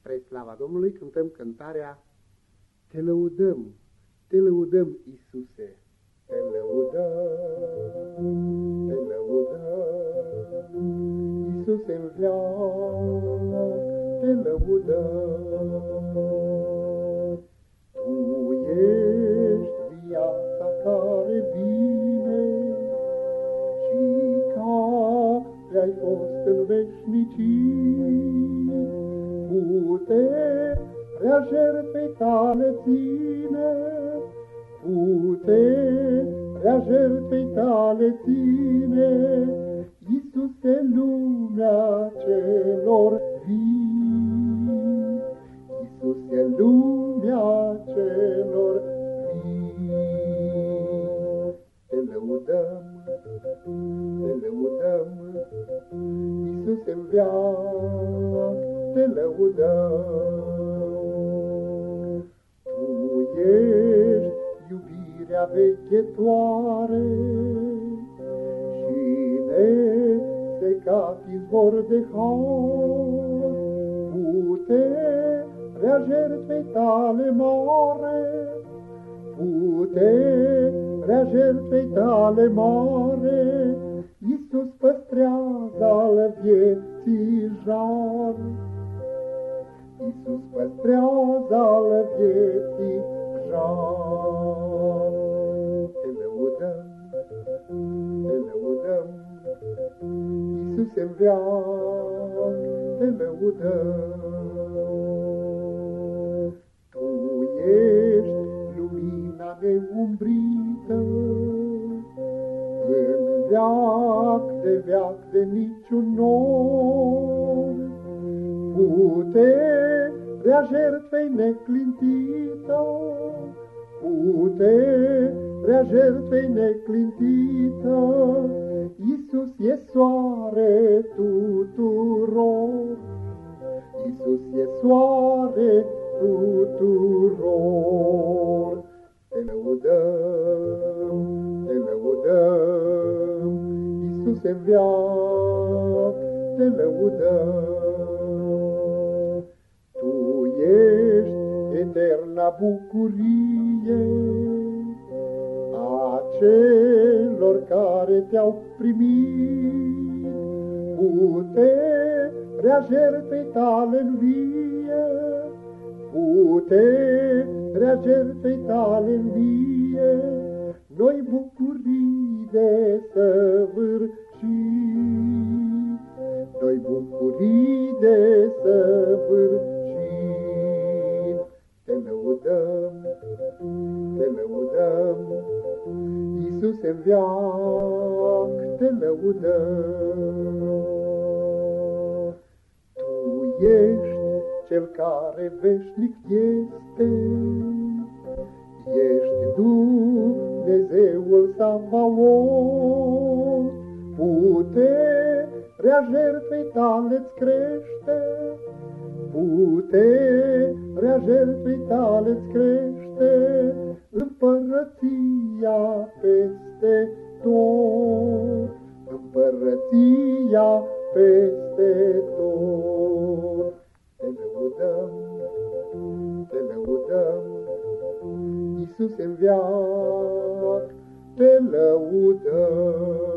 Spre slava Domnului cântăm cântarea Te lăudăm, Iisuse, te lăudăm, Iisuse-n veac, te lăudăm. Tu ești viața care vine și care ai fost în veșnicii. Puterea jertfei tale ține, puterea jertfei tale ține, Iisuse, lumea celor vii, Iisuse, lumea celor vii. Te lăudăm, Iisuse-n veac, te lăudăm. Tu ești iubirea vechetoare și nesecat izvor de har. Puterea jertfei tale mare, puterea jertfei tale mare, Iisus păstrează al vieții jar. Iisus păstrează al vieții jar. Te lăudăm, Iisuse-n veac, te lăudăm. Tu ești lumina neumbrită, în veac de niciun nor. Puterea jertfei neclintită, puterea jertfei neclintită, Iisus e soare tuturor, Iisus e soare tuturor. Te lăudăm, Iisuse-n veac, te lăudăm. Tu ești eterna bucurie a celor care te-au primit. Puterea jertfei tale-n vie, puterea jertfei tale-n vie, noi bucurii de săvârșit, noi bucurii de săvârșit. Te lăudăm, Iisuse-n veac, te lăudăm. Tu ești Cel care veșnic este, ești Dumnezeul Savaot. Puterea jertfei tale-ți crește, puterea jertfei tale-ți crește, împărăția peste tot, împărăția peste tot. Te lăudăm, Iisuse-n veac, te lăudăm.